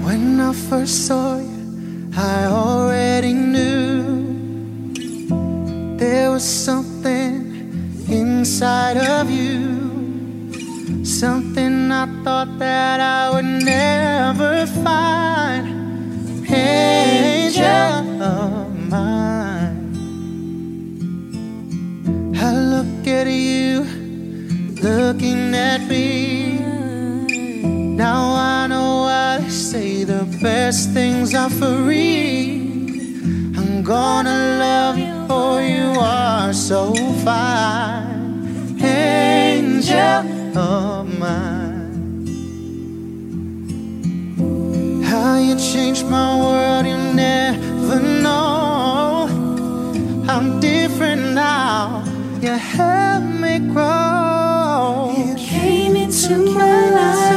When I first saw you, I already knew there was something inside of you, something I thought that I would never find. Angel of mine, I look at you, looking at me. Now I know why they say the best things are free. I'm gonna love you, for you are so fine. Angel of mine, how you changed my world, you never know. I'm different now, you helped me grow. You came into my life.